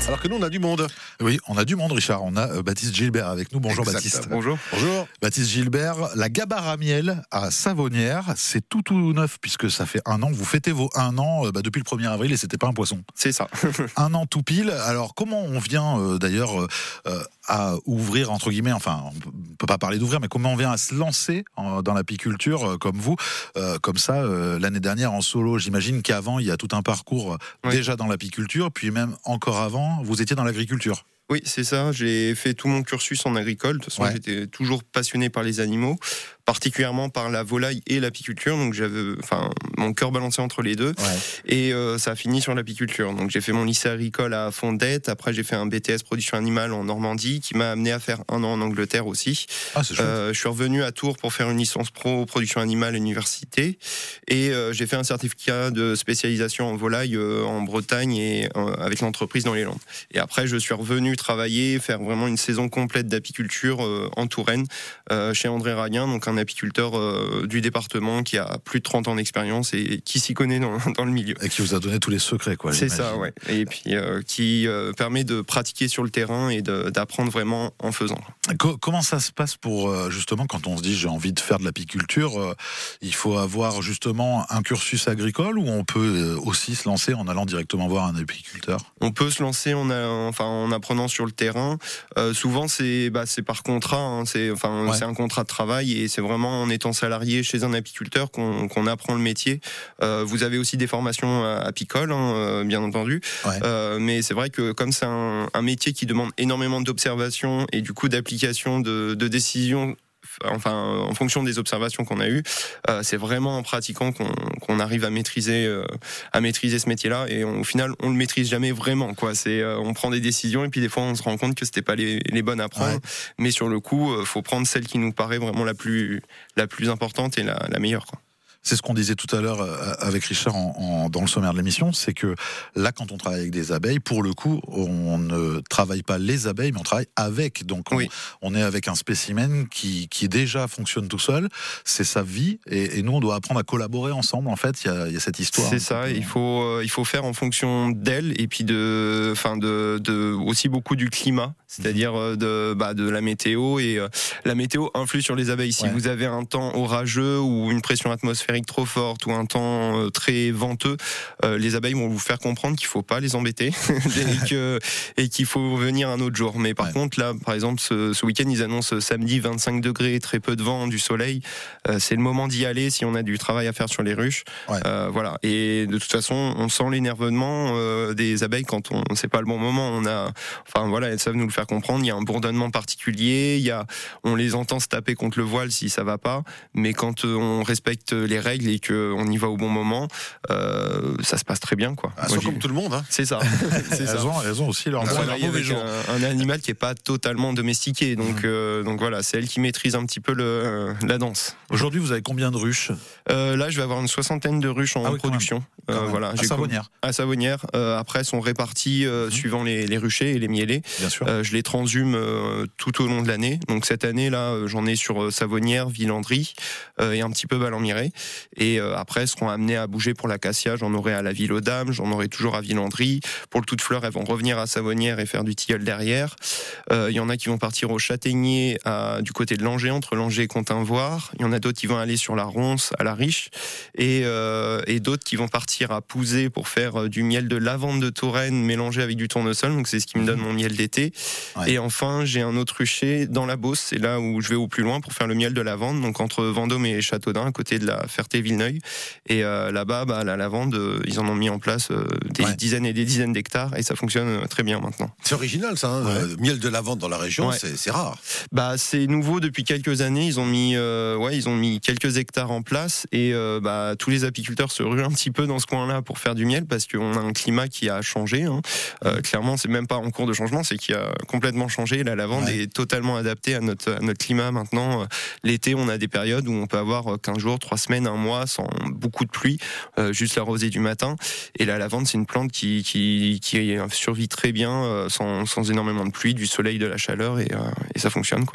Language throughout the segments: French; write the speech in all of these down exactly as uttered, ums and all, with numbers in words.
Alors que nous, on a du monde. Oui, on a du monde, Richard. On a euh, Baptiste Gilbert avec nous. Bonjour, Exact. Baptiste. Bonjour. Bonjour. Baptiste Gilbert, la Gabarre à miel à Savonnières, c'est tout tout neuf puisque ça fait un an. Vous fêtez vos un an euh, bah, depuis le premier avril et c'était pas un poisson. C'est ça. Un an tout pile. Alors comment on vient euh, d'ailleurs euh, euh, à ouvrir, entre guillemets, enfin on peut pas parler d'ouvrir, mais comment on vient à se lancer en, dans l'apiculture euh, comme vous, euh, comme ça euh, l'année dernière en solo. J'imagine qu'avant il y a tout un parcours euh, Oui. déjà dans l'apiculture, puis même encore avant, vous étiez dans l'agriculture. Oui, c'est ça. J'ai fait tout mon cursus en agricole. De toute façon, Ouais. j'étais toujours passionné par les animaux, particulièrement par la volaille et l'apiculture. Donc, j'avais, enfin, mon cœur balancé entre les deux. Ouais. Et euh, ça a fini sur l'apiculture. Donc, j'ai fait mon lycée agricole à Fondette. Après, j'ai fait un B T S production animale en Normandie, qui m'a amené à faire un an en Angleterre aussi. Ah, c'est chouette. Euh, je suis revenu à Tours pour faire une licence pro production animale à l'université. Et euh, j'ai fait un certificat de spécialisation en volaille euh, en Bretagne et euh, avec l'entreprise dans les Landes. Et après, je suis revenu travailler, faire vraiment une saison complète d'apiculture euh, en Touraine, euh, chez André Raguin, donc un apiculteur euh, du département qui a plus de trente ans d'expérience et qui s'y connaît dans, dans le milieu. Et qui vous a donné tous les secrets, quoi. C'est j'imagine. ça, ouais. Et puis euh, qui euh, permet de pratiquer sur le terrain et de, d'apprendre vraiment en faisant. Co- comment ça se passe pour, euh, justement, quand on se dit j'ai envie de faire de l'apiculture, euh, il faut avoir justement un cursus agricole ou on peut euh, aussi se lancer en allant directement voir un apiculteur? On peut se lancer en, a- enfin, en apprenant sur le terrain. Euh, souvent, c'est, bah, c'est par contrat. Hein. C'est, enfin, Ouais. c'est un contrat de travail et c'est vraiment en étant salarié chez un apiculteur qu'on, qu'on apprend le métier. Euh, vous avez aussi des formations apicoles, hein, euh, bien entendu. Ouais. Euh, mais c'est vrai que comme c'est un, un métier qui demande énormément d'observation et du coup d'application de, de décisions, enfin en fonction des observations qu'on a eues, euh, c'est vraiment en pratiquant qu'on, qu'on arrive à maîtriser, euh, à maîtriser ce métier-là. Et on, au final, on le maîtrise jamais vraiment, quoi. C'est, euh, on prend des décisions et puis des fois on se rend compte que c'était pas les, les bonnes à prendre. Ouais. Mais sur le coup, euh, faut prendre celle qui nous paraît vraiment la plus, la plus importante et la, la meilleure, quoi. C'est ce qu'on disait tout à l'heure euh, avec Richard en, en- dans le sommaire de l'émission, c'est que là, quand on travaille avec des abeilles, pour le coup, on ne travaille pas les abeilles, mais on travaille avec. Donc, on, Oui. on est avec un spécimen qui, qui déjà fonctionne tout seul, c'est sa vie, et, et nous, on doit apprendre à collaborer ensemble. En fait, il y a, il y a cette histoire. C'est ça. Il faut, euh, il faut faire en fonction d'elle et puis de, enfin de, de aussi beaucoup du climat, c'est-à-dire euh, de, bah, de la météo et euh, la météo influe sur les abeilles. Si Ouais. vous avez un temps orageux ou une pression atmosphérique trop forte ou un temps euh, très venteux, euh, les abeilles vont vous faire comprendre qu'il faut pas les embêter et que et qu'il faut venir un autre jour. Mais par Ouais. contre là, par exemple, ce, ce week-end ils annoncent samedi vingt-cinq degrés, très peu de vent, du soleil. Euh, c'est le moment d'y aller si on a du travail à faire sur les ruches. Ouais. Euh, voilà. Et de toute façon, on sent l'énervement euh, des abeilles quand on c'est pas le bon moment. On a, enfin voilà, elles savent nous le faire comprendre. Il y a un bourdonnement particulier. Il y a, on les entend se taper contre le voile si ça va pas. Mais quand euh, on respecte les règles et qu'on y va au bon moment, euh, ça se passe très bien, quoi. Ah, Moi, soit j'ai- comme tout le monde. Hein. C'est ça. C'est ça. Elles ont, elles ont aussi leur On bon et leur travaille mauvais avec jour. un, un animal qui est pas totalement domestiqué, donc Mmh. euh, donc voilà, c'est elle qui maîtrise un petit peu le, la danse. Aujourd'hui, vous avez combien de ruches Euh, là, je vais avoir une soixantaine de ruches en Ah oui, quand production. Quand Euh, même. voilà, À j'ai Savonnières, à Savonnières. Euh, après, elles sont réparties euh, Mhm. suivant les, les ruchers et les mielés. bien sûr. Euh, je les transhume euh, tout au long de l'année. Donc cette année là, euh, j'en ai sur euh, Savonnières, Villandry euh, et un petit peu Ballon-Miré. Et euh, après, elles seront amenées à bouger pour l'acacia. J'en aurai à la Ville aux Dames, j'en aurai toujours à Villandry. Pour le tout de fleurs, elles vont revenir à Savonnières et faire du tilleul derrière. Euh, Il y en a qui vont partir au Châtaignier, à, du côté de Langers, entre Langers et Continvoire. Il y en a d'autres qui vont aller sur la Ronce, à la Riche. Et, euh, et d'autres qui vont partir à Pouzet pour faire euh, du miel de lavande de Touraine mélangé avec du tournesol. Donc c'est ce qui me donne mon miel d'été. Ouais. Et enfin, j'ai un autre rucher dans la Beauce. C'est là où je vais au plus loin pour faire le miel de lavande. Donc entre Vendôme et Châteaudun, à côté de la Ferté-Villeneuve. Et euh, là-bas, bah, la lavande, euh, ils en ont mis en place euh, des Ouais. dizaines et des dizaines d'hectares. Et ça fonctionne euh, très bien maintenant. C'est original, ça. Hein. Ouais. Euh, miel de lavande dans la région, Ouais. c'est, c'est rare. Bah, c'est nouveau depuis quelques années. Ils ont mis, euh, ouais, ils ont mis quelques hectares en place et euh, bah, tous les apiculteurs se ruent un petit peu dans ce coin-là pour faire du miel parce qu'on a un climat qui a changé. Hein. Euh, clairement, c'est même pas en cours de changement, c'est qu'il a complètement changé. La lavande Ouais. est totalement adaptée à notre, à notre climat maintenant. Euh, L'été, on a des périodes où on peut avoir quinze jours, trois semaines, un mois sans beaucoup de pluie, euh, juste la rosée du matin. Et la lavande, c'est une plante qui, qui, qui survit très bien euh, sans, sans énormément de pluie, du soleil, de la chaleur et, euh, et ça fonctionne, quoi.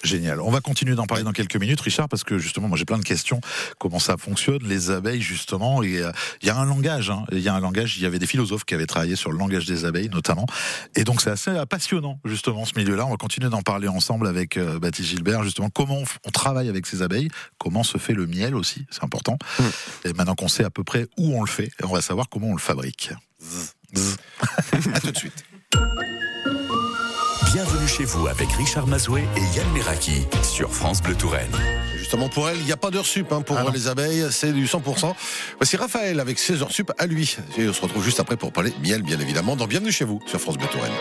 Génial. On va continuer d'en parler dans quelques minutes, Richard, parce que justement, moi j'ai plein de questions. Comment ça fonctionne, les abeilles, justement. Et il euh, y a un langage. Il hein, y a un langage. Il y avait des philosophes qui avaient travaillé sur le langage des abeilles, notamment. Et donc c'est assez passionnant, justement, ce milieu-là. On va continuer d'en parler ensemble avec euh, Baptiste Gilbert, justement, comment on, on travaille avec ces abeilles, comment se fait le miel aussi, c'est important. Mmh. Et maintenant qu'on sait à peu près où on le fait, on va savoir comment on le fabrique. Zzz. Zzz. À tout de suite. Bienvenue chez vous avec Richard Mazoué et Yann Meraki sur France Bleu Touraine. Justement pour elle, il n'y a pas d'heure sup hein, pour ah les abeilles, c'est du cent pour cent. Voici Raphaël avec ses heures sup à lui. Et on se retrouve juste après pour parler miel, bien évidemment, dans Bienvenue chez vous sur France Bleu Touraine.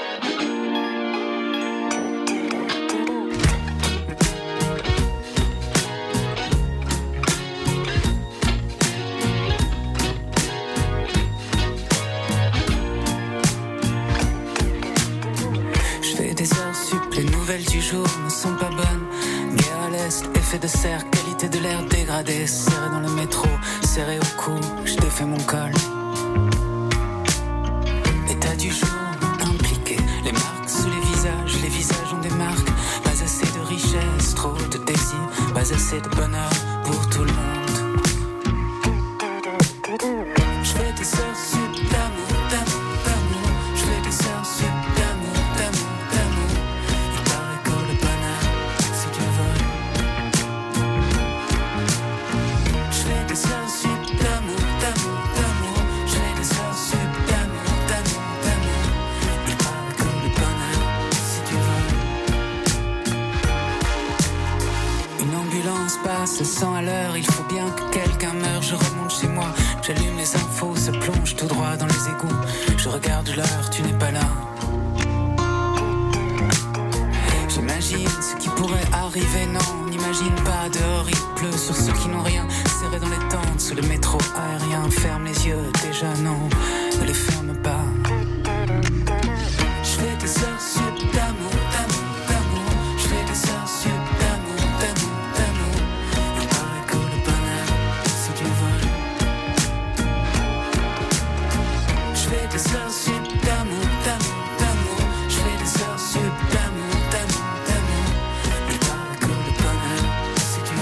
Du jour ne sont pas bonnes. Guerre à l'est, effet de serre, qualité de l'air dégradée. Serré dans le métro, serré au cou, je défais mon col. État du jour, impliqué. Les marques sous les visages, les visages ont des marques. Pas assez de richesse, trop de désir. Pas assez de bonheur pour tout le monde. Je fais des heures sup d'amour, d'amour, d'amour. Je fais des heures sup d'amour, d'amour. Passe cent à l'heure, il faut bien que quelqu'un meure. Je remonte chez moi, j'allume les infos, se plonge tout droit dans les égouts. Je regarde l'heure, tu n'es pas là. J'imagine ce qui pourrait arriver, non, on n'imagine pas. Dehors il pleut sur ceux qui n'ont rien. Serré dans les tentes, sous le métro aérien. Ferme les yeux, déjà non, ne les ferme pas. Je fais des heures sup d'amour, d'amour, d'amour. Je fais des heures sup d'amour, d'amour. Des heures sup d'amour, d'amour, d'amour. Je fais des heures sup d'amour, d'amour, d'amour. Il paraît que le bonheur, si tu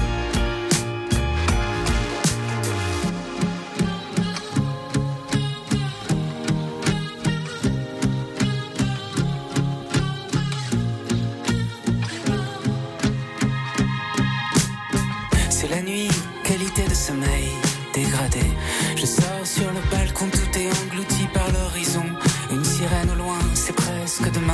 veux. C'est la nuit, qualité de sommeil dégradée. Je sors sur le balcon, tout est englouti par l'horizon. Une sirène au loin, c'est presque demain.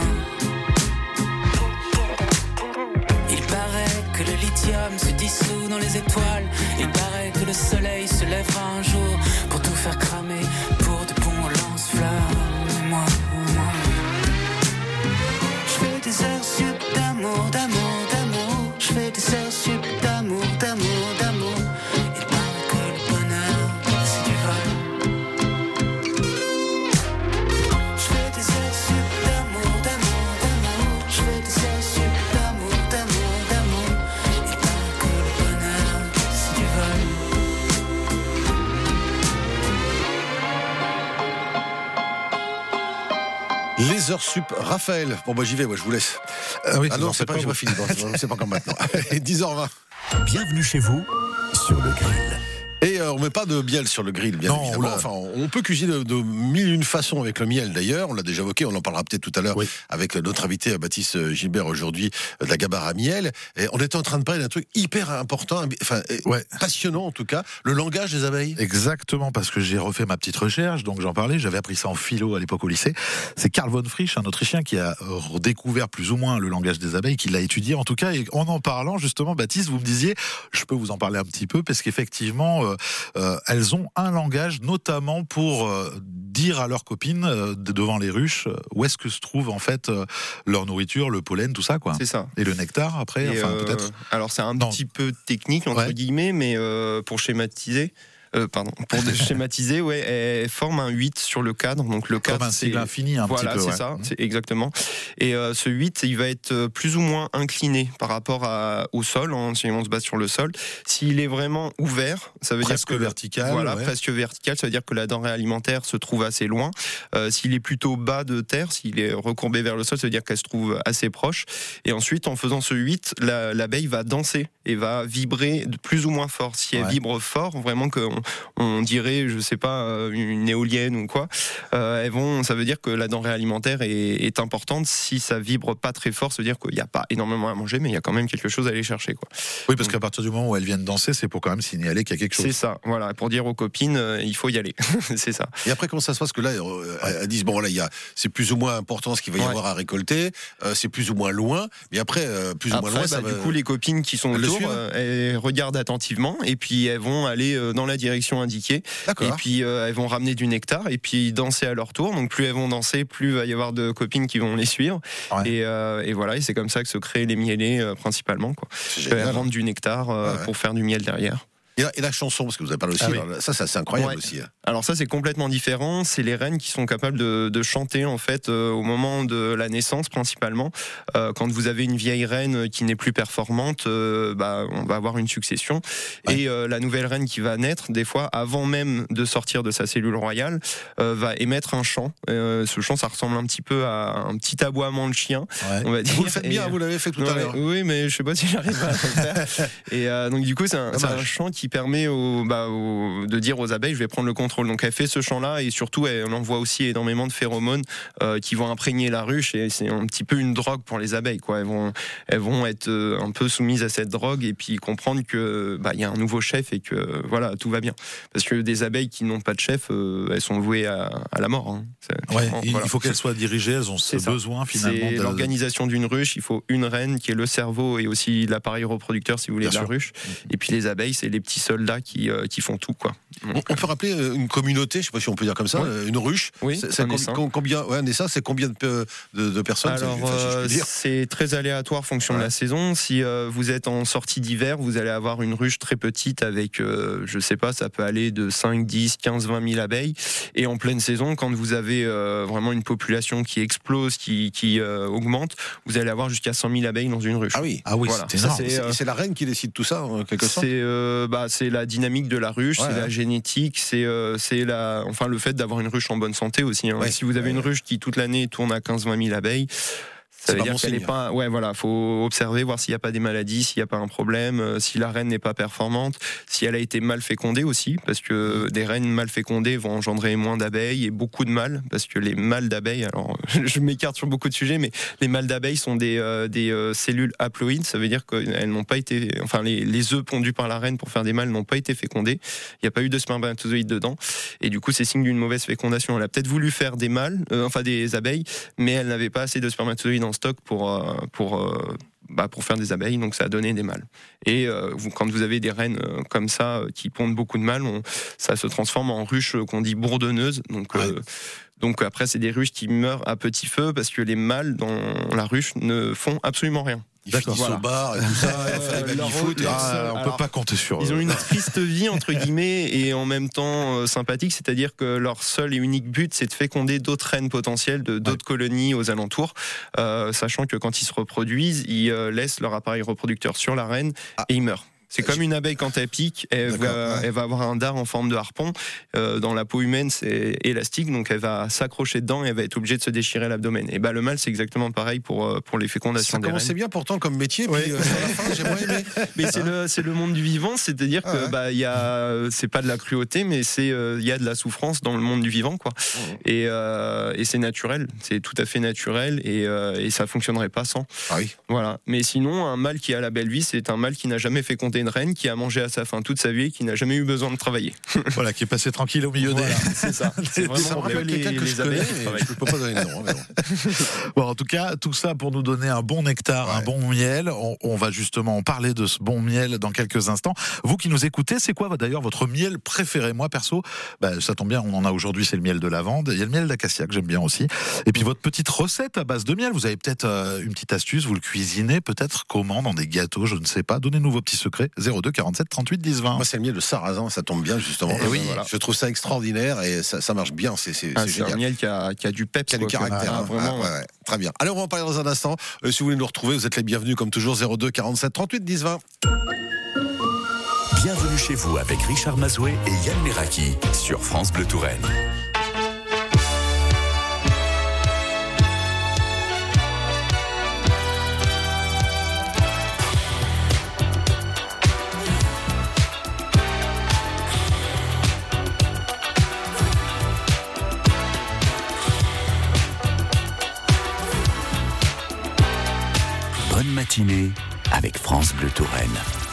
Il paraît que le lithium se dissout dans les étoiles. Il paraît que le soleil se lèvera un jour pour tout faire cramer, pour de bons lance-flammes. Et moi, moi, je fais des heures sup d'amour, d'amour, d'amour. Je fais des heures sup d'amour, d'amour, d'amour. Les heures sup, Raphaël. Bon bah j'y vais, moi je vous laisse. Ah, oui, ah non, c'est pas, pas j'ai pas fini. Bon, c'est pas comme maintenant. dix heures vingt. Bienvenue chez vous sur le grill. Et euh, on met pas de miel sur le grill, bien non, évidemment. Oula. Enfin, on peut cuisiner de, de mille et une façons avec le miel, d'ailleurs. On l'a déjà évoqué, on en parlera peut-être tout à l'heure oui. avec notre invité Baptiste Gilbert aujourd'hui de la Gabarre à miel. Et on était en train de parler d'un truc hyper important, enfin ouais. passionnant en tout cas, le langage des abeilles. Exactement, parce que j'ai refait ma petite recherche, donc j'en parlais. J'avais appris ça en philo à l'époque au lycée. C'est Karl von Frisch, un Autrichien, qui a redécouvert plus ou moins le langage des abeilles, qui l'a étudié en tout cas. Et en en parlant justement, Baptiste, vous me disiez, je peux vous en parler un petit peu, parce qu'effectivement. Euh, euh, elles ont un langage, notamment pour euh, dire à leurs copines euh, devant les ruches euh, où est-ce que se trouve en fait euh, leur nourriture, le pollen, tout ça quoi. C'est ça. Et le nectar après, Et enfin euh, peut-être. Alors c'est un non. petit peu technique entre ouais. guillemets, mais euh, pour schématiser. euh, pardon, pour schématiser, ouais, elle forme un huit sur le cadre. Donc le cadre, comme un sigle infini, un voilà, petit peu. c'est ouais. ça, c'est exactement. Et euh, ce huit, il va être plus ou moins incliné par rapport à, au sol, hein, si on se base sur le sol. S'il est vraiment ouvert, ça veut presque dire que vertical. Voilà, ouais. presque vertical, ça veut dire que la denrée alimentaire se trouve assez loin. Euh, s'il est plutôt bas de terre, s'il est recourbé vers le sol, ça veut dire qu'elle se trouve assez proche. Et ensuite, en faisant ce huit, la, l'abeille va danser et va vibrer de plus ou moins fort. Si elle ouais. vibre fort, vraiment qu'on on dirait, je sais pas, une éolienne ou quoi, euh, elles vont, ça veut dire que la denrée alimentaire est, est importante. Si ça vibre pas très fort, ça veut dire qu'il n'y a pas énormément à manger, mais il y a quand même quelque chose à aller chercher, quoi. Oui, parce qu'à partir du moment où elles viennent danser, c'est pour quand même signaler qu'il y a quelque chose. C'est ça, voilà, pour dire aux copines, euh, il faut y aller. C'est ça. Et après, comment ça se passe? Que là, euh, elles disent, bon, là, il y a, c'est plus ou moins important ce qu'il va y ouais. avoir à récolter, euh, c'est plus ou moins loin, mais après, euh, plus après, ou moins loin, bah, ça du va... coup, les copines qui sont autour, euh, elles regardent attentivement, et puis elles vont aller euh, dans la direction indiquée, D'accord. et puis euh, elles vont ramener du nectar, et puis danser à leur tour. Donc plus elles vont danser, plus il va y avoir de copines qui vont les suivre. Ouais. Et, euh, et voilà, et c'est comme ça que se créent les mielés euh, principalement, quoi. Elles rendent du nectar euh, ouais, ouais. pour faire du miel derrière. Et la, et la chanson, parce que vous avez parlé aussi, ah oui. alors, ça, ça c'est incroyable ouais. aussi. Alors ça c'est complètement différent, c'est les reines qui sont capables de, de chanter en fait euh, au moment de la naissance principalement. Euh, quand vous avez une vieille reine qui n'est plus performante, euh, bah, on va avoir une succession. Ouais. Et euh, la nouvelle reine qui va naître, des fois, avant même de sortir de sa cellule royale, euh, va émettre un chant. Euh, ce chant, ça ressemble un petit peu à un petit aboiement de chien, ouais. on va dire. Vous le faites bien, et, vous l'avez fait tout ouais, à l'heure. Oui, mais je sais pas si j'arrive à le faire. Et euh, donc du coup, c'est un, c'est un chant qui permet au, bah, au, de dire aux abeilles, je vais prendre le contrôle. Donc elle fait ce chant-là et surtout elle envoie aussi énormément de phéromones euh, qui vont imprégner la ruche et c'est un petit peu une drogue pour les abeilles, quoi. Elles vont, elles vont être un peu soumises à cette drogue et puis comprendre que bah, y a un nouveau chef et que voilà, tout va bien. Parce que des abeilles qui n'ont pas de chef, euh, elles sont vouées à, à la mort. Hein. Ouais, il voilà. faut qu'elles soient dirigées, elles ont ce c'est besoin ça. finalement. C'est de... l'organisation d'une ruche, il faut une reine qui est le cerveau et aussi l'appareil reproducteur si vous voulez bien de sûr. La ruche. Et puis les abeilles, c'est les petits soldats qui, euh, qui font tout, quoi. Donc, on peut rappeler une communauté, je sais pas si on peut dire comme ça, ouais. une ruche. Oui, c'est, c'est com- combien, ouais, Nessa, c'est combien de, de, de personnes? Alors, c'est, euh, si c'est très aléatoire en fonction ouais. de la saison. Si euh, vous êtes en sortie d'hiver, vous allez avoir une ruche très petite avec, euh, je sais pas, ça peut aller de cinq, dix, quinze, vingt mille abeilles. Et en pleine saison, quand vous avez euh, vraiment une population qui explose, qui, qui euh, augmente, vous allez avoir jusqu'à cent mille abeilles dans une ruche. Ah oui, ah oui, voilà. c'est, ça, c'est, euh, c'est la reine qui décide tout ça, en quelque sorte. C'est, euh, bah, c'est la dynamique de la ruche, ouais, c'est ouais. la génétique, c'est, euh, c'est la, enfin le fait d'avoir une ruche en bonne santé aussi. Hein. Ouais, si vous avez ouais, une ruche qui toute l'année tourne à quinze à vingt mille abeilles, ça veut dire qu'elle n'est pas. Ouais, voilà, faut observer, voir s'il n'y a pas des maladies, s'il n'y a pas un problème, euh, si la reine n'est pas performante, si elle a été mal fécondée aussi, parce que des reines mal fécondées vont engendrer moins d'abeilles et beaucoup de mâles, parce que les mâles d'abeilles, alors je m'écarte sur beaucoup de sujets, mais les mâles d'abeilles sont des, euh, des euh, cellules haploïdes, ça veut dire qu'elles n'ont pas été, enfin les, les œufs pondus par la reine pour faire des mâles n'ont pas été fécondés, il n'y a pas eu de spermatozoïdes dedans, et du coup c'est signe d'une mauvaise fécondation. Elle a peut-être voulu faire des mâles, euh, enfin des abeilles, mais elle n'avait pas assez de spermatozoïdes en stock pour euh, pour euh, bah, pour faire des abeilles, donc ça a donné des mâles. Et euh, vous, quand vous avez des reines euh, comme ça euh, qui pondent beaucoup de mâles, on, ça se transforme en ruches euh, qu'on dit bourdonneuses. Donc euh, ouais. donc après c'est des ruches qui meurent à petit feu parce que les mâles dans la ruche ne font absolument rien. Ils finissent voilà. au bar et tout ça, et faire des baby-foot. Ah, on alors, peut pas compter sur eux. Ils ont une triste vie, entre guillemets, et en même temps euh, sympathique, c'est-à-dire que leur seul et unique but, c'est de féconder d'autres reines potentielles, de, d'autres ouais. colonies aux alentours, euh, sachant que quand ils se reproduisent, ils euh, laissent leur appareil reproducteur sur la reine ah. et ils meurent. C'est comme une abeille quand elle pique, elle va, ouais. elle va avoir un dard en forme de harpon. Euh, dans la peau humaine, c'est élastique, donc elle va s'accrocher dedans et elle va être obligée de se déchirer l'abdomen. Et bah le mâle, c'est exactement pareil pour pour les fécondations. Ça commençait bien pourtant comme métier, puis ouais. euh, sur la fin, j'ai moins aimé. Mais c'est le c'est le monde du vivant, c'est-à-dire ah, que ouais. bah il y a c'est pas de la cruauté, mais c'est il euh, y a de la souffrance dans le monde du vivant, quoi. Mmh. Et euh, et c'est naturel, c'est tout à fait naturel et euh, et ça fonctionnerait pas sans. Ah oui. Voilà. Mais sinon, un mâle qui a la belle vie, c'est un mâle qui n'a jamais fécondé une reine, qui a mangé à sa faim toute sa vie et qui n'a jamais eu besoin de travailler. Voilà, qui est passé tranquille au milieu voilà, des... C'est ça. C'est vraiment ça me rappelle les, quelqu'un que les je connais, je ne peux pas donner le nom. Mais bon. Bon, en tout cas, tout ça pour nous donner un bon nectar, ouais. un bon miel. On, on va justement parler de ce bon miel dans quelques instants. Vous qui nous écoutez, c'est quoi d'ailleurs votre miel préféré? Moi, perso, bah, ça tombe bien, on en a aujourd'hui, c'est le miel de lavande. Il y a le miel d'acacia que j'aime bien aussi. Et puis votre petite recette à base de miel, vous avez peut-être euh, une petite astuce, vous le cuisinez peut-être comment, dans des gâteaux, je ne sais pas. Donnez-nous vos petits secrets. zéro deux quarante-sept trente-huit dix vingt. Moi, c'est le miel de sarrasin, ça tombe bien, justement. Eh oui, voilà. Je trouve ça extraordinaire et ça, ça marche bien. C'est, c'est, Ah, c'est c'est génial. un miel qui a, qui a du peps. Qui a du quoi, caractère. ah, hein. vraiment, Ah, ouais, ouais. Très bien. Allez, on va en parler dans un instant. Euh, si vous voulez nous retrouver, vous êtes les bienvenus, comme toujours, zéro deux quarante-sept trente-huit dix vingt. Bienvenue chez vous avec Richard Mazoué et Yann Meraki sur France Bleu Touraine. Bonne matinée avec France Bleu Touraine.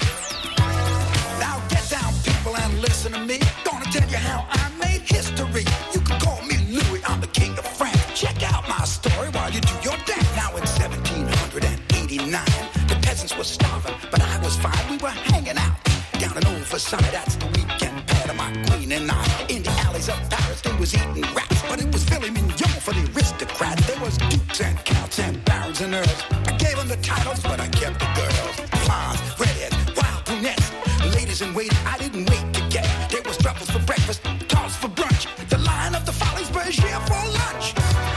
Now get down, people, and listen to me. Gonna tell you how I made history. You can call me Louis, I'm the king of France. Check out my story while you do your dance. Now in seventeen eighty-nine, the peasants were starving, but I was fine. We were hanging out down in old Versailles. That's the weekend pad of my queen and I. In the alleys of Paris, they was eating rats, but it was filet mignon for the aristocrats. There was dukes and counts and barons and earls. I gave them the titles, but I kept the girls. Blondes, redheads, wild brunettes, ladies in waiting. I didn't wait to get. There was truffles for breakfast, toss for brunch. The line of the Follies was here for lunch.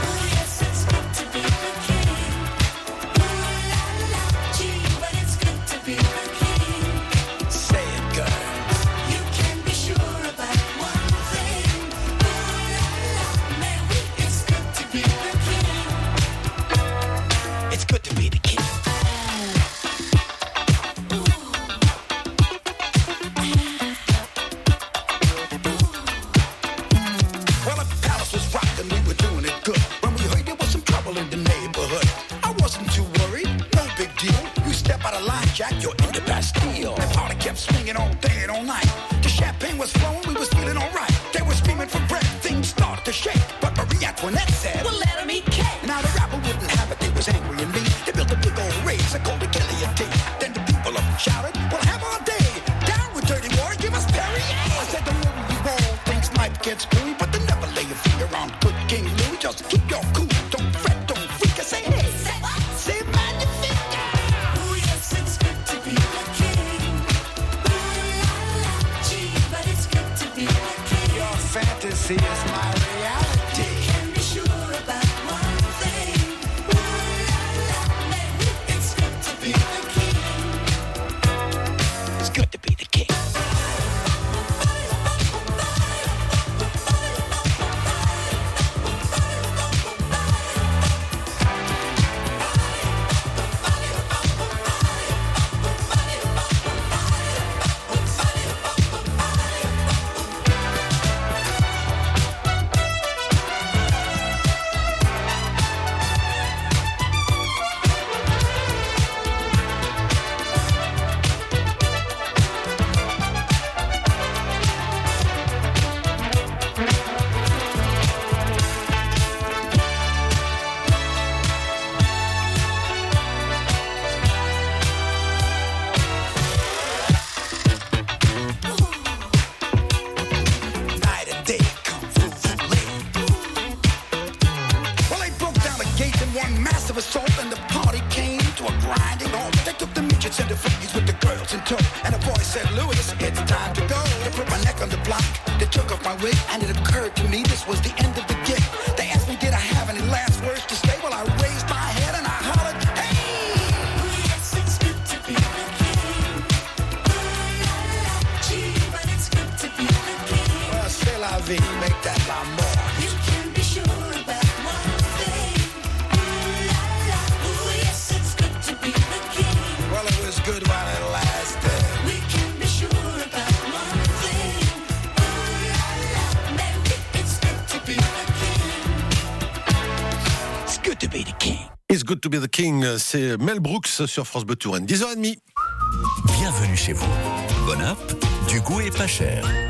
It's good to be the king, c'est Mel Brooks sur France Bleu Touraine, dix heures trente. Bienvenue chez vous. Bonne app, du goût et pas cher.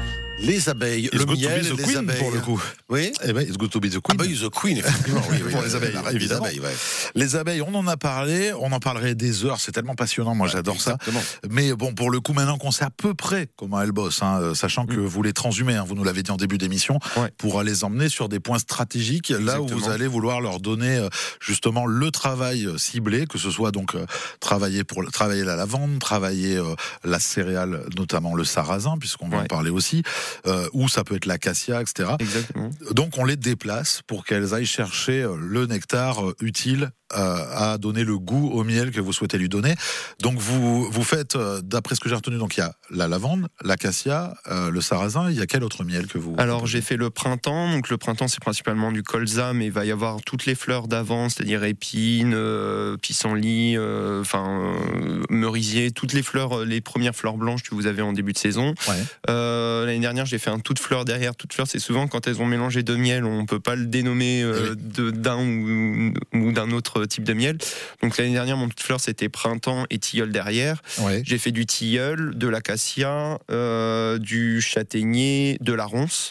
Les abeilles, It's le good to miel, be the les queen, abeilles. pour le coup. Oui. Eh ben, it's good to be the Ah queen. bah, the queen, effectivement. Oui, oui, Pour oui, les abeilles, la reine des évidemment. abeilles, ouais. Les abeilles, on en a parlé, on en parlerait des heures, c'est tellement passionnant, moi j'adore ça. Exactement. Mais bon, pour le coup, maintenant qu'on sait à peu près comment elles bossent, hein, euh, sachant que Mm. vous les transhumez, hein, vous nous l'avez dit en début d'émission, Ouais. pour les emmener sur des points stratégiques, là où vous Exactement. allez vouloir leur donner euh, justement le travail euh, ciblé, que ce soit donc euh, travailler pour travailler la lavande, travailler euh, la céréale, notamment le sarrasin, puisqu'on va Ouais. en parler aussi, euh, ou ça peut être l'acacia, et cetera. Exactement. Donc on les déplace pour qu'elles aillent chercher euh, le nectar euh, utile euh, à donner le goût au miel que vous souhaitez lui donner. Donc vous vous faites, euh, d'après ce que j'ai retenu, donc il y a la lavande, l'acacia, euh, le sarrasin. Il y a quel autre miel que vous Alors proposez j'ai fait le printemps, donc le printemps c'est principalement du colza, mais il va y avoir toutes les fleurs d'avant, c'est-à-dire épines, euh, pissenlit, euh, enfin euh, merisier, toutes les fleurs, euh, les premières fleurs blanches que vous avez en début de saison. Ouais. Euh, l'année dernière j'ai fait un toute fleur derrière. Toute fleur c'est souvent quand elles ont mélangé deux miels, on peut pas le dénommer euh, Oui. de, d'un ou, ou d'un autre type de miel. Donc l'année dernière mon toute fleur c'était printemps et tilleul derrière. Ouais. J'ai fait du tilleul, de l'acacia, euh, du châtaignier, de la ronce,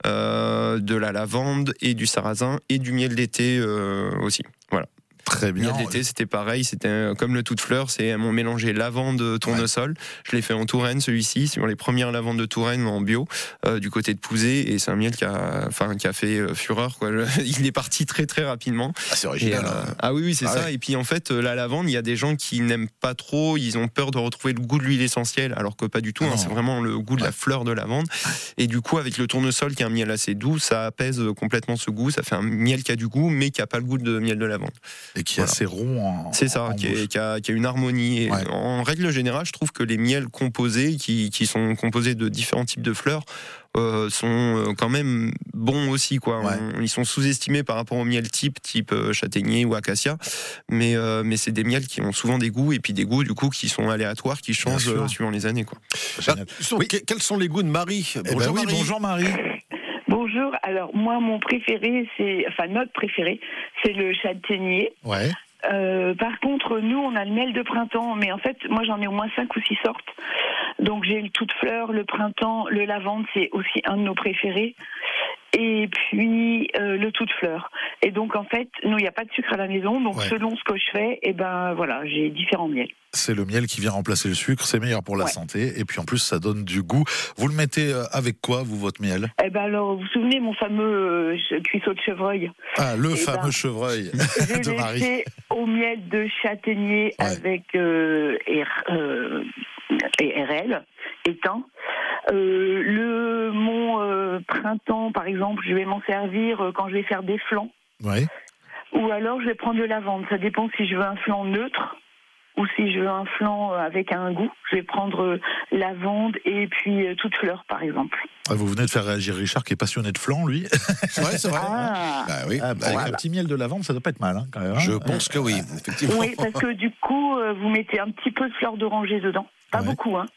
euh, de la lavande et du sarrasin et du miel d'été euh, aussi. Voilà. Très bien. Miel d'été, c'était pareil, c'était euh, comme le toute fleur, c'est mon mélangé lavande tournesol. Je l'ai fait en Touraine, celui-ci, sur les premières lavandes de Touraine en bio, euh, du côté de Pouzé, et c'est un miel qui a, enfin, qui a fait euh, fureur, quoi. Il est parti très très rapidement. Ah, c'est Et, original. euh, hein. ah oui, oui, c'est Ah ça. ouais. Et puis en fait, euh, la lavande, il y a des gens qui n'aiment pas trop, ils ont peur de retrouver le goût de l'huile essentielle, alors que pas du tout. Ah hein, non. c'est vraiment le goût de la Ouais. fleur de lavande. Et du coup, avec le tournesol, qui est un miel assez doux, ça apaise complètement ce goût. Ça fait un miel qui a du goût, mais qui a pas le goût de miel de lavande. Et qui est Voilà. assez rond. En, C'est ça, en qui, bouche. est- qui a, qui a une harmonie. Et Ouais. en règle générale, je trouve que les miels composés, qui, qui sont composés de différents types de fleurs, euh, sont euh, quand même bons aussi, quoi. Ouais. On- ils sont sous-estimés par rapport aux miels type, type euh, châtaignier ou acacia, mais euh, mais c'est des miels qui ont souvent des goûts, et puis des goûts du coup qui sont aléatoires, qui changent sûr. euh, suivant les années, quoi. Génial. Ah, sont- que- Quels sont les goûts de Marie? Eh ben oui, Marie. bonjour Marie. Bonjour, alors moi mon préféré, c'est, enfin notre préféré, c'est le châtaignier. Ouais. Euh, par contre, nous on a le miel de printemps, mais en fait moi j'en ai au moins cinq ou six sortes. Donc j'ai le toute fleur, le printemps, le lavande, c'est aussi un de nos préférés. Et puis euh, le toute fleur. Et donc en fait, nous il n'y a pas de sucre à la maison, donc Ouais. selon ce que je fais, et ben voilà, j'ai différents miels. C'est le miel qui vient remplacer le sucre, c'est meilleur pour la Ouais. santé. Et puis en plus, ça donne du goût. Vous le mettez euh, avec quoi, vous, votre miel? Et ben alors, vous vous souvenez mon fameux euh, cuisseau de chevreuil? Ah, le Eh fameux ben, chevreuil Je de l'ai Marie. fait au miel de châtaignier Ouais. avec euh, R, euh, et R L, étain. Euh, le mon euh, printemps, par exemple, je vais m'en servir euh, quand je vais faire des flans. Ouais. Ou alors je vais prendre de la lavande. Ça dépend si je veux un flan neutre ou si je veux un flan euh, avec un goût. Je vais prendre euh, lavande et puis euh, toute fleur, par exemple. Ah, vous venez de faire réagir Richard, qui est passionné de flan, lui. Ouais, c'est vrai. Ah, Bah oui. Ah, bah, avec Voilà. un petit miel de lavande, ça doit pas être mal, hein, quand même. hein. Je pense que oui, effectivement. oui, parce que du coup, euh, vous mettez un petit peu de fleur d'oranger dedans. Pas Ouais. beaucoup, hein.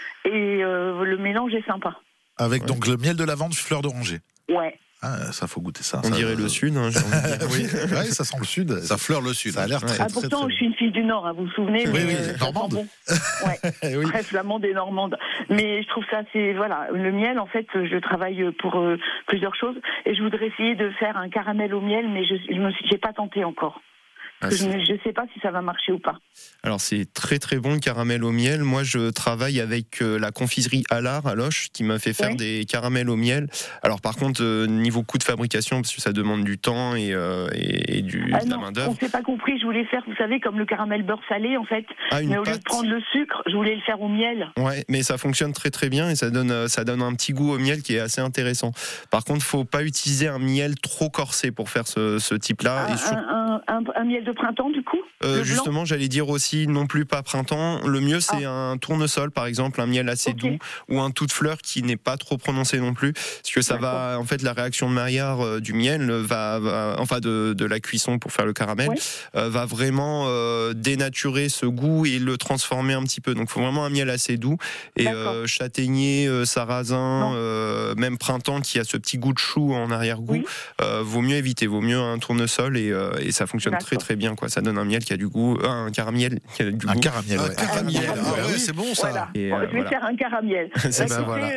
Et euh, le mélange est sympa. Avec Ouais. donc le miel de lavande, fleur d'oranger. Ouais. Ah, ça, faut goûter ça. On ça, dirait euh, le sud, hein, j'ai envie de dire. oui, ouais, ça sent le sud. Ça fleure le sud. Ça a l'air Ouais. très, Ah, très, très, pourtant, très je suis une fille du Nord, hein, vous vous souvenez. Oui, mais, oui, euh, ça normande. sent bon. Ouais. Eh oui. Bref, flamande et normande. Mais je trouve ça, c'est voilà, le miel. En fait, je travaille pour euh, plusieurs choses et je voudrais essayer de faire un caramel au miel, mais je, je me suis, j'ai pas tenté encore. Ah, je c'est- ne je sais pas si ça va marcher ou pas. Alors c'est très très bon le caramel au miel. Moi je travaille avec euh, la confiserie Allard à Loche qui m'a fait faire Ouais. des caramels au miel. Alors par contre euh, niveau coût de fabrication, parce que ça demande du temps et, euh, et, et du, Ah de la non, main on d'œuvre. s'est pas compris. Je voulais faire, vous savez, comme le caramel beurre salé, en fait. Ah, une Mais au lieu pâte. de prendre le sucre, je voulais le faire au miel. Ouais, mais ça fonctionne très très bien et ça donne euh, ça donne un petit goût au miel qui est assez intéressant. Par contre, faut pas utiliser un miel trop corsé pour faire ce, ce type-là. Un, Et sur- un, un, un miel de printemps, du coup. Euh, Le blanc. justement, j'allais dire aussi non plus pas printemps. Le mieux c'est un tournesol par exemple, un miel assez Ok. doux ou un toute fleur qui n'est pas trop prononcé non plus, parce que ça va en fait la réaction de Maillard euh, du miel va, va- enfin de, de la cuisson pour faire le caramel Ouais. euh, va vraiment euh, dénaturer ce goût et le transformer un petit peu. Donc, il faut vraiment un miel assez doux et D'accord. euh, châtaignier, euh, sarrasin, Non. euh, même printemps qui a ce petit goût de chou en arrière-goût. Oui. Euh, vaut mieux éviter, vaut mieux un tournesol et, euh, et ça fonctionne D'accord. très très bien quoi. Ça donne un miel qui a du goût, euh, un caramel qui a du Un goût. caramel, Un ouais. caramel. Ah, Ah ouais, ouais, c'est bon ça. Voilà. Et, Bon, euh, je vais voilà. faire un caramel. C'est Bah, ben, écoutez, voilà. euh,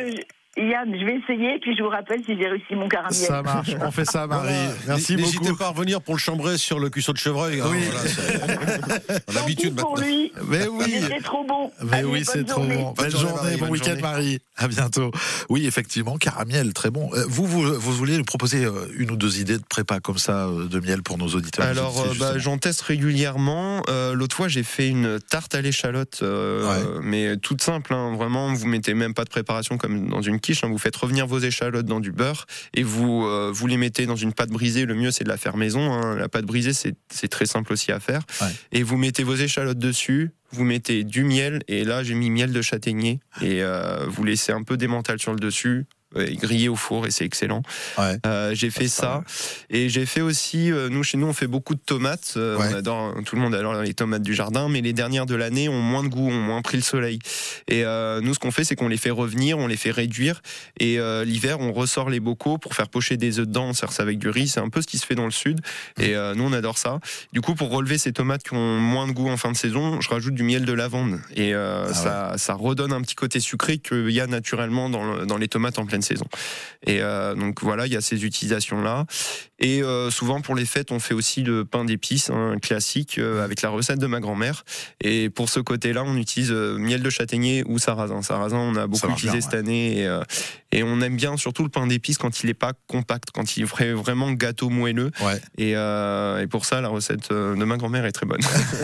Yann, je vais essayer, puis je vous rappelle si j'ai réussi mon caramel. Ça marche, on fait ça, Marie. Merci beaucoup. N'hésitez pas à revenir pour le chambrer sur le cuisseau de chevreuil. Oui. Hein, voilà, on a l'habitude pour maintenant. lui. Mais oui. C'est trop bon. Mais Allez, oui, c'est trop bon. Belle journée, journée, bon bonne week-end, journée. Marie. À bientôt. Oui, effectivement, caramel, très bon. Euh, Vous, vous, vous vouliez nous proposer euh, une ou deux idées de prépa comme ça, euh, de miel pour nos auditeurs? Alors, nous euh, justement. bah, j'en teste régulièrement. Euh, L'autre fois, j'ai fait une tarte à l'échalote, euh, Ouais. mais toute simple. Hein, vraiment, vous mettez même pas de préparation comme dans une quiche. Hein, vous faites revenir vos échalotes dans du beurre et vous euh, vous les mettez dans une pâte brisée. Le mieux, c'est de la faire maison. Hein. La pâte brisée, c'est c'est très simple aussi à faire. Ouais. Et vous mettez vos échalotes dessus. Vous mettez du miel et là, j'ai mis miel de châtaignier et euh, vous laissez un peu d'émental sur le dessus. Et grillé au four et c'est excellent. Ouais. Euh, j'ai fait ça et j'ai fait aussi. Euh, nous chez nous on fait beaucoup de tomates. Euh, Ouais. On adore, tout le monde adore les tomates du jardin, mais les dernières de l'année ont moins de goût, ont moins pris le soleil. Et euh, nous ce qu'on fait c'est qu'on les fait revenir, on les fait réduire et euh, l'hiver on ressort les bocaux pour faire pocher des œufs dedans. On sert ça avec du riz. C'est un peu ce qui se fait dans le sud et euh, nous on adore ça. Du coup pour relever ces tomates qui ont moins de goût en fin de saison, je rajoute du miel de lavande et euh, Ah ça ça redonne un petit côté sucré qu'il y a naturellement dans, le, dans les tomates en pleine saison. Et euh, donc voilà, il y a ces utilisations-là. Et euh, souvent pour les fêtes, on fait aussi le pain d'épices, hein, classique, euh, avec la recette de ma grand-mère. Et pour ce côté-là, on utilise euh, miel de châtaignier ou sarrasin. Sarrasin, on a beaucoup marche utilisé bien, cette ouais. année. Et, euh, et on aime bien surtout le pain d'épices quand il n'est pas compact, quand il est vraiment gâteau moelleux. Ouais. Et, euh, et pour ça, la recette de ma grand-mère est très bonne.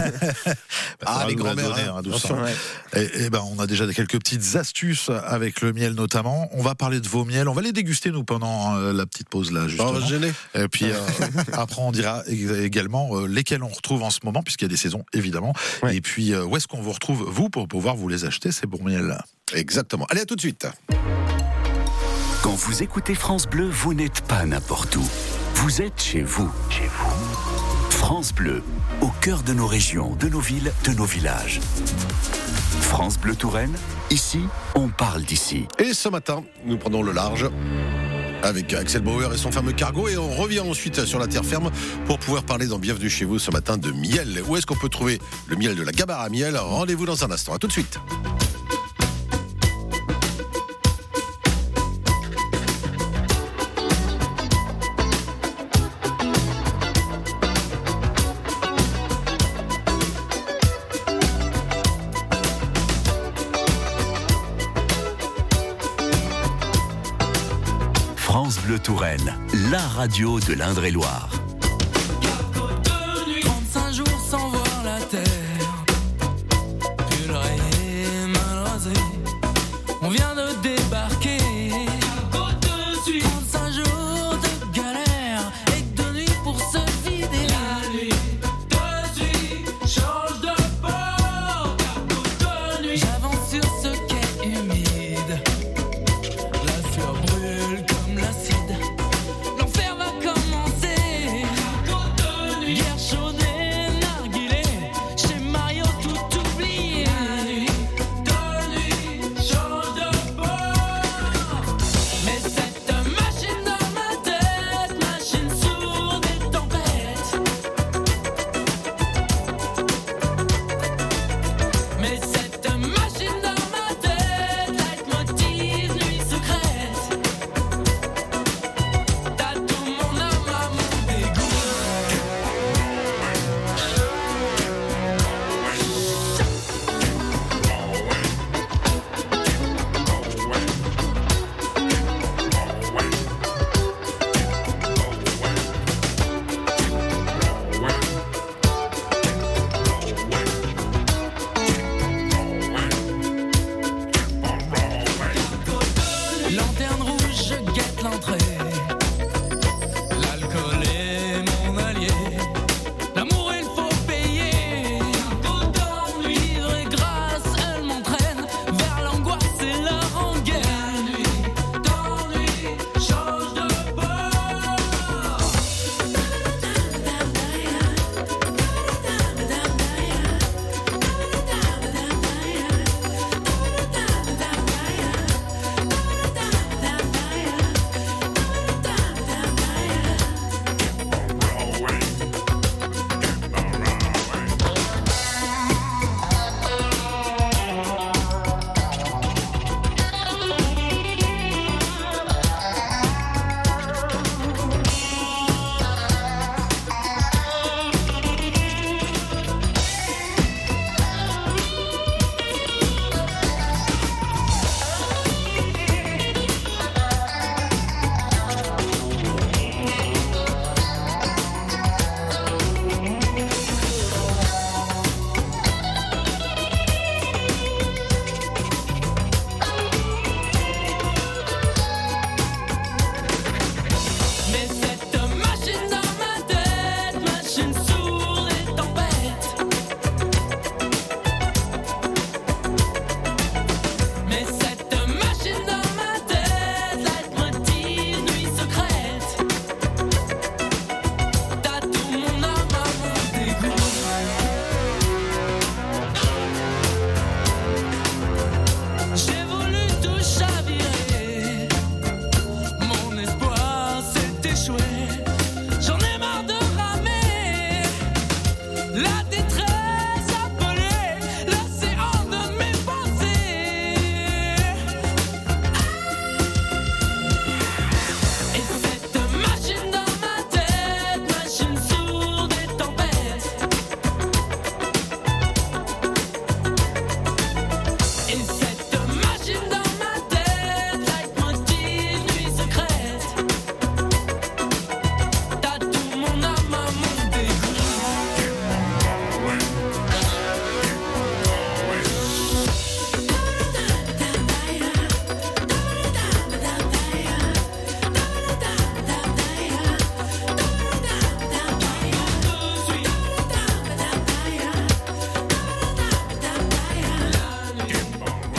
Ah, les grands-mères, donner, hein. hein, doucement. Ouais. Et, et ben, on a déjà quelques petites astuces avec le miel notamment. On va parler de vos miels. On va les déguster nous pendant euh, la petite pause là justement. Pas gêné. Et puis euh, après on dira également euh, lesquels on retrouve en ce moment puisqu'il y a des saisons évidemment. Ouais. Et puis euh, où est-ce qu'on vous retrouve vous pour pouvoir vous les acheter ces bons miels là. Exactement. Allez, à tout de suite. Quand vous écoutez France Bleu, vous n'êtes pas n'importe où. Vous êtes chez vous. Chez vous. France Bleu, au cœur de nos régions, de nos villes, de nos villages. France Bleu Touraine, ici, on parle d'ici. Et ce matin, nous prenons le large avec Axel Bauer et son fameux cargo et on revient ensuite sur la terre ferme pour pouvoir parler dans Bienvenue chez vous ce matin de miel. Où est-ce qu'on peut trouver le miel de la Gabarre à miel? Rendez-vous dans un instant. À tout de suite. France Bleu Touraine, la radio de l'Indre-et-Loire. trente-cinq jours sans voir la terre, puis l'oreiller mal rasé. On vient de débarquer. trente-cinq jours de galère et de nuit pour se vider. La nuit de suite change de port. De nuit, j'avance sur ce quai humide. La sueur brûle comme l'acide. L'enfer va commencer.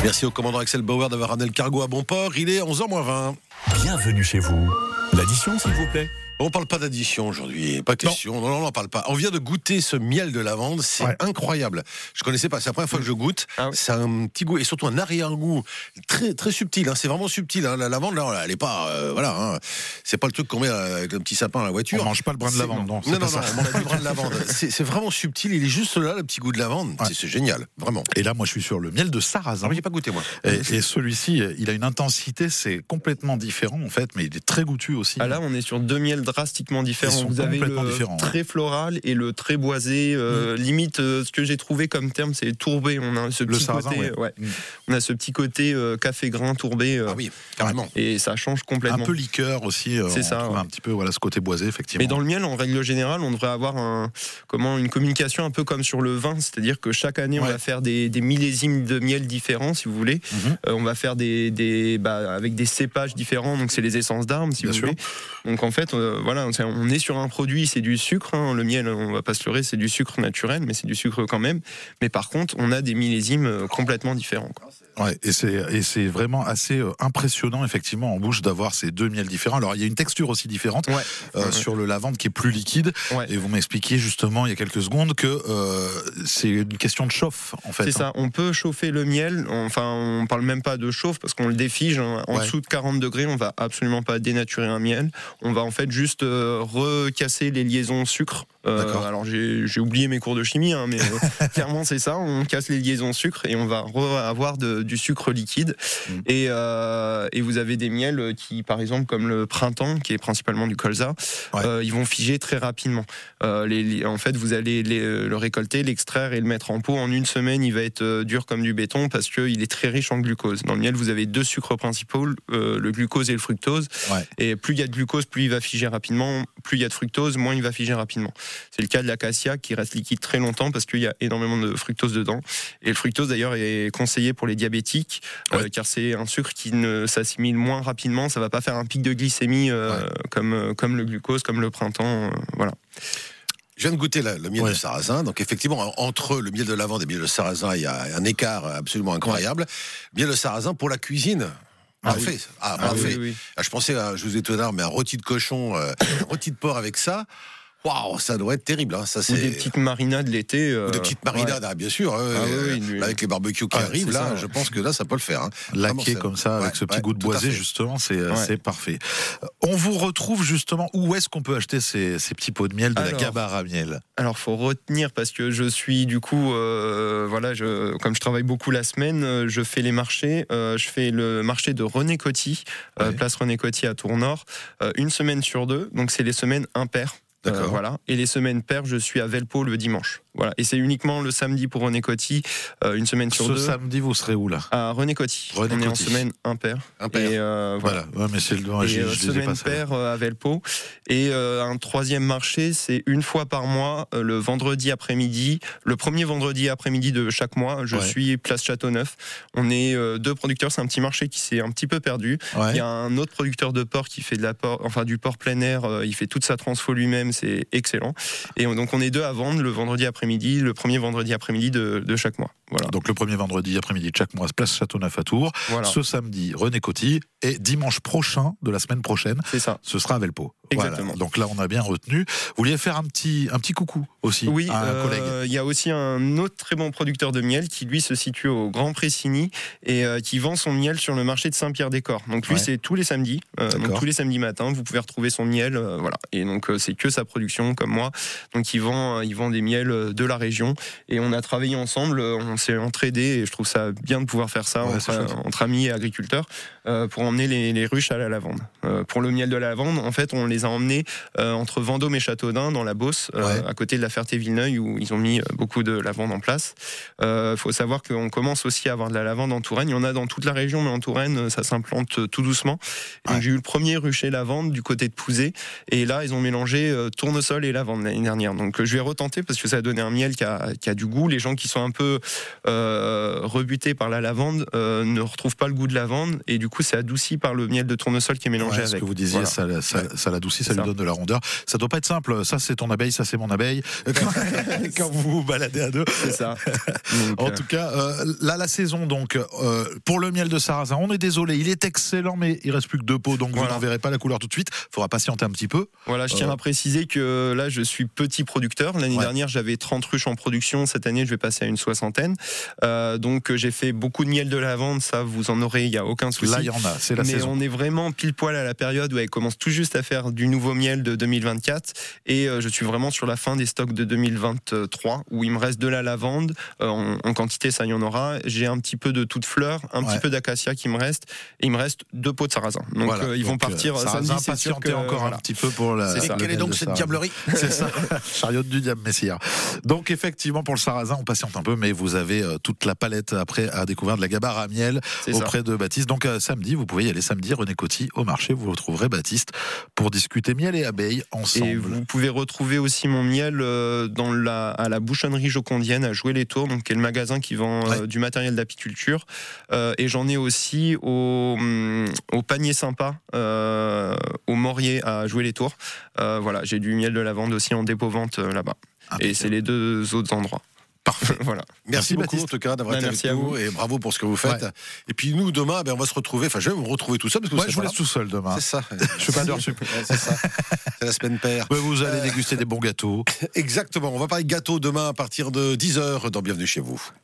Merci au commandant Axel Bauer d'avoir ramené le cargo à bon port. Il est onze heures moins vingt. Bienvenue chez vous. L'addition, s'il vous plaît. On parle pas d'addition aujourd'hui, pas question. Non, non, on n'en parle pas. On vient de goûter ce miel de lavande, c'est ouais. incroyable. Je connaissais pas, c'est la première fois que je goûte. Ah oui. C'est un petit goût et surtout un arrière-goût très très subtil. Hein. C'est vraiment subtil. Hein. La lavande, là, elle est pas, euh, voilà. Hein. C'est pas le truc qu'on met avec un petit sapin à la voiture. On mange pas le brin de lavande, non. Non, non, non, non on mange pas le brin de lavande. C'est, c'est vraiment subtil. Il est juste là, le petit goût de lavande. Ouais. C'est, c'est génial, vraiment. Et là, moi, je suis sur le miel de sarrasin. Ah, j'ai pas goûté moi. Et, et celui-ci, il a une intensité, c'est complètement différent en fait, mais il est très goûtu aussi. Ah là, on est sur deux miels drastiquement différents. Vous avez le différents, très floral et le très boisé. Euh, mmh. Limite, euh, ce que j'ai trouvé comme terme, c'est tourbé. On a ce petit sarrasin, côté, ouais. Ouais. Mmh. On a ce petit côté euh, café grain tourbé. Euh, ah oui, carrément. Et ça change complètement. Un peu liqueur aussi. Euh, c'est on ça. Trouve ouais. un petit peu, voilà, ce côté boisé effectivement. Et dans le miel, en règle générale, on devrait avoir un, comment, une communication un peu comme sur le vin, c'est-à-dire que chaque année, ouais. on va faire des, des millésimes de miel différents, si vous voulez. Mmh. Euh, on va faire des, des bah, avec des cépages différents. Donc c'est les essences d'arbres, si Bien vous sûr. voulez. Donc en fait, euh, voilà, on est sur un produit, c'est du sucre, hein. Le miel, on va pas se leurrer, c'est du sucre naturel, mais c'est du sucre quand même. Mais par contre, on a des millésimes complètement différents, quoi. Ouais, et c'est et c'est vraiment assez euh, impressionnant effectivement en bouche d'avoir ces deux miels différents. Alors il y a une texture aussi différente ouais. euh, ouais. sur le lavande qui est plus liquide. Ouais. Et vous m'expliquiez justement il y a quelques secondes que euh, c'est une question de chauffe en fait. C'est hein. ça. On peut chauffer le miel. Enfin, on parle même pas de chauffe parce qu'on le défige hein. En ouais. dessous de quarante degrés. On va absolument pas dénaturer un miel. On va en fait juste euh, recasser les liaisons sucre. Euh, alors j'ai, j'ai oublié mes cours de chimie, hein, mais euh, clairement c'est ça. On casse les liaisons sucre et on va re- avoir de, du sucre liquide. Mmh. Et, euh, et vous avez des miels qui, par exemple, comme le printemps, qui est principalement du colza, ouais. euh, ils vont figer très rapidement. Euh, les, les, en fait, vous allez les, le récolter, l'extraire et le mettre en pot. En une semaine, il va être euh, dur comme du béton parce qu'il est très riche en glucose. Dans le miel, vous avez deux sucres principaux, euh, le glucose et le fructose. Ouais. Et plus il y a de glucose, plus il va figer rapidement. Plus il y a de fructose, moins il va figer rapidement. C'est le cas de l'acacia qui reste liquide très longtemps parce qu'il y a énormément de fructose dedans. Et le fructose d'ailleurs est conseillé pour les diabétiques ouais. euh, car c'est un sucre qui ne s'assimile moins rapidement. Ça va pas faire un pic de glycémie euh, ouais. comme, comme le glucose, comme le printemps. Euh, voilà. Je viens de goûter la, le miel ouais. de sarrasin. Donc effectivement, entre le miel de lavande et le miel de sarrasin, il y a un écart absolument incroyable. Ouais. Miel de sarrasin pour la cuisine. Parfait. Ah, oui. ah, parfait. Ah, oui, oui. Ah, je pensais, à, je vous ai tout à l'heure, mais un rôti de cochon, euh, un rôti de porc avec ça. Waouh, ça doit être terrible. Hein. Ça, c'est... Ou des petites marinades l'été. Euh... Ou des petites marinades, ouais. ah, bien sûr. Euh, ah, oui, oui, avec les barbecues qui ah, arrivent, là, ça, ouais. je pense que là, ça peut le faire. Hein. Laqué comme ça, avec ouais, ce petit ouais, goût de boisé, justement, c'est, ouais. c'est parfait. On vous retrouve justement, où est-ce qu'on peut acheter ces, ces petits pots de miel de alors, la Gabar à miel? Alors, faut retenir, parce que je suis, du coup, euh, voilà, je, comme je travaille beaucoup la semaine, je fais les marchés. Euh, je fais le marché de René Coty, ouais. euh, place René Coty à Tournord, euh, une semaine sur deux. Donc, c'est les semaines impaires. Euh, voilà. Et les semaines paires, je suis à Velpo le dimanche. Voilà. Et c'est uniquement le samedi pour René Coty, euh, une semaine sur Ce deux. Ce samedi, vous serez où là? À René Coty. René On Coty. Est en semaine impaire. Impaire. Et euh, voilà. voilà. Ouais, mais c'est le et, euh, semaine paire euh, à Velpo. Et euh, un troisième marché, c'est une fois par mois, euh, le vendredi après-midi, le premier vendredi après-midi de chaque mois. Je ouais. suis place Châteauneuf. On est euh, deux producteurs. C'est un petit marché qui s'est un petit peu perdu. Ouais. Il y a un autre producteur de porc qui fait de la porc, enfin du porc plein air. Euh, il fait toute sa transfo lui-même. C'est excellent. Et donc on est deux à vendre le vendredi après-midi, le premier vendredi après-midi de, de chaque mois. Voilà. Donc le premier vendredi après-midi de chaque mois, place Châteauneuf à Tours. Voilà. Ce samedi, René Coty. Et dimanche prochain, de la semaine prochaine, c'est ça. Ce sera à Velpo. Exactement. Voilà. Donc là, on a bien retenu. Vous vouliez faire un petit, un petit coucou aussi oui, à un euh, collègue. Il y a aussi un autre très bon producteur de miel qui, lui, se situe au Grand Pressigny et euh, qui vend son miel sur le marché de Saint-Pierre-des-Corps. Donc lui, ouais. c'est tous les samedis. Euh, donc tous les samedis matins, vous pouvez retrouver son miel. Euh, voilà. Et donc, euh, c'est que sa production, comme moi. Donc, il vend, euh, il vend des miels de la région. Et on a travaillé ensemble, on s'est entraidés et je trouve ça bien de pouvoir faire ça ouais, entre, entre amis et agriculteurs euh, pour emmener les, les ruches à la lavande. Euh, pour le miel de la lavande, en fait, on les a emmenés euh, entre Vendôme et Châteaudun dans la Beauce, euh, ouais. à côté de la Ferté-Villeneuve où ils ont mis beaucoup de lavande en place. Il euh, faut savoir qu'on commence aussi à avoir de la lavande en Touraine. Il y en a dans toute la région, mais en Touraine, ça s'implante tout doucement. Et donc, ouais. j'ai eu le premier rucher lavande du côté de Pouzet. Et là, ils ont mélangé euh, tournesol et lavande l'année dernière. Donc, je vais retenter parce que ça a donné un miel qui a, qui a du goût. Les gens qui sont un peu euh, rebuté par la lavande euh, ne retrouve pas le goût de lavande et du coup c'est adouci par le miel de tournesol qui est mélangé Ouais, avec. ce que vous disiez, Voilà. ça, ça, ça l'adoucit, ça, C'est lui ça. donne de la rondeur. Ça doit pas être simple. Ça, c'est ton abeille, ça, c'est mon abeille. Quand vous vous baladez à deux. C'est ça. Donc, En euh, tout cas, euh, là, la saison, donc, euh, pour le miel de sarrasin, on est désolé, il est excellent, mais il reste plus que deux pots, donc Voilà. vous n'en verrez pas la couleur tout de suite. Il faudra patienter un petit peu. Voilà, je tiens Euh, à préciser que là, je suis petit producteur. L'année Ouais. dernière, j'avais trente ruches en production. Cette année, je vais passer à une soixantaine. Euh, donc, j'ai fait beaucoup de miel de lavande. Ça, vous en aurez, il n'y a aucun souci. Là, il y en a, c'est la Mais saison. on est vraiment pile poil à la période où elle commence tout juste à faire du nouveau miel de deux mille vingt-quatre. Et euh, je suis vraiment sur la fin des stocks de deux mille vingt-trois, où il me reste de la lavande. Euh, en, en quantité, ça, il y en aura. J'ai un petit peu de toute fleur, un Ouais. petit peu d'acacia qui me reste. Et il me reste deux pots de sarrasin. Donc, Voilà. euh, ils vont Donc, euh, partir sarrasin, samedi, c'est sûr patientez que, encore voilà. un petit peu pour la. C'est Et ça. le quelle est miel donc de cette sarrasin. diablerie? C'est ça, chariote du diable Messire. Donc effectivement pour le sarrasin on patiente un peu, mais vous avez euh, toute la palette après à découvrir de la gabarre à miel C'est ça. auprès de Baptiste. Donc euh, samedi vous pouvez y aller samedi René Coty au marché, vous retrouverez Baptiste pour discuter miel et abeilles ensemble. Et vous pouvez retrouver aussi mon miel euh, dans la, à la bouchonnerie jocondienne à Jouer les Tours, donc qui est le magasin qui vend euh, Ouais. du matériel d'apiculture. Euh, et j'en ai aussi au, hum, au panier sympa, euh, au Morier à Jouer les Tours. Euh, voilà, j'ai du miel de lavande aussi en dépôt-vente euh, là-bas. Et c'est les deux autres endroits. Parfait. Voilà. Merci, Merci, beaucoup Baptiste. en tout cas d'avoir Ben, été merci avec à nous vous. et bravo pour ce que vous faites. Ouais. Et puis nous demain, ben, on va se retrouver. Enfin, je vais vous retrouver tout seul parce que Ouais, vous je vous serez laisse tout seul demain. pas là. C'est ça. Je fais pas d'heure sup. Ouais, c'est ça. C'est la semaine paire. Ouais, vous allez déguster des bons gâteaux. Exactement. On va parler de gâteau demain à partir de dix heures dans Bienvenue chez vous.